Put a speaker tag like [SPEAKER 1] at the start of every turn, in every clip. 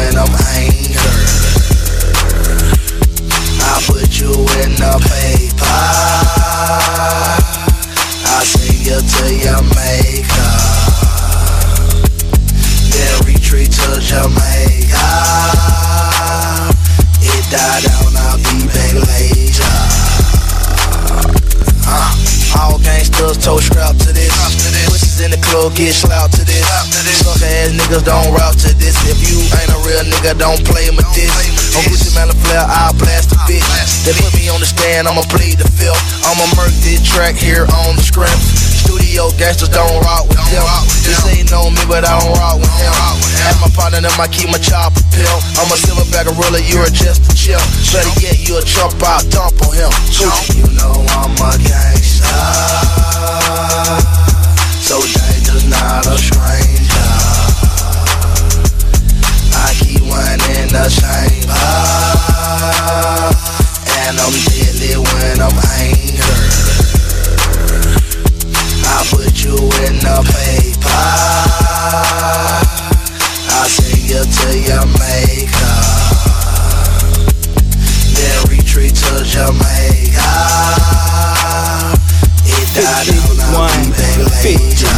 [SPEAKER 1] when I'm angry. I put you in the paper. I send you to Jamaica. Then retreat to Jamaica. It died down, I'll be back later. All gangsters toe scrap to this. Pussies in the club get slouched to this. Sucker ass niggas don't route to this. If you ain't a real nigga, don't play with this. On Gucci Mane Flair, I'll blast a bitch. They put me on the stand, I'ma plead the fifth. I'ma murk this track here on the script. Studio gangsters don't rock with them. They say you know me, but I don't rock with them. At my partner, them I keep my chopper pill. I'm a silverback gorilla, you're just a chill. Better yet, you a chump, I'll dump on him. You know I'm a gangster, so dangerous, not a stranger. I keep one in the chamber, and I'm deadly when I'm angry. I put you in the paper. I send you to Jamaica. Then retreat to Jamaica. It died down, I'll be back later.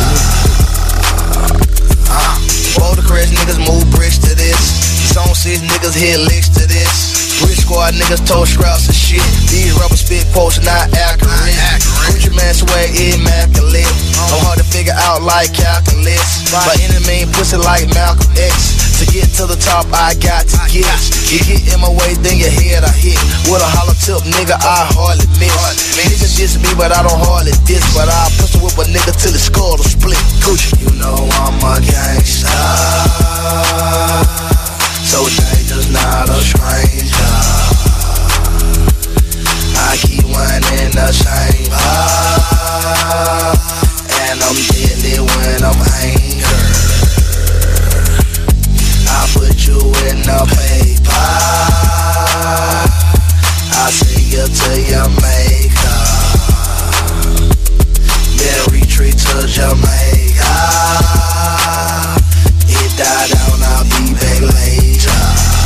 [SPEAKER 1] Boulder Crest niggas move bricks to this. Zone 6 niggas hit licks to this. Rich squad niggas toe scraps and shit. These rubber spit quotes not accurate. Gucci Mane swag immaculate. I'm hard to figure out like calculus. By any mean pussy like Malcolm X. To get to the top I got to get. You get in my way then your head I hit. With a hollow tip nigga I hardly miss. Niggas diss me but I don't hardly diss. But I pistol whip a nigga till his skull will split. Gucci. You know I'm a gangster, so dangerous, not a stranger. I keep one in the chamber, and I'm deadly when I'm angry. I put you in the paper. I send you to Jamaica. Then retreat to Jamaica. It died down, I'll be back later.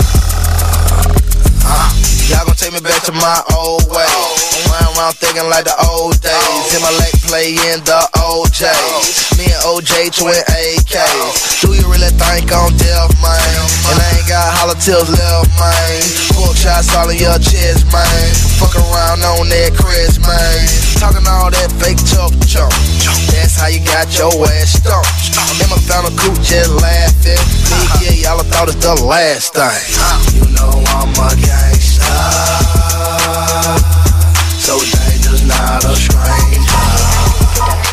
[SPEAKER 1] Y'all gon' take me back to my old way. I'm around thinking like the old days. In my leg playing the OJs. Me and OJ twin AKs. Do you really think I'm deaf, man? And I ain't got hollow tips left, man. Full shots all in your chest, man. Fuck around on that Chris, man. Talking all that fake tough jump. That's how you got your ass stumped. In my fountain coupe just laughing. Me, yeah, y'all thought it's the last thing. You know I'm a gang.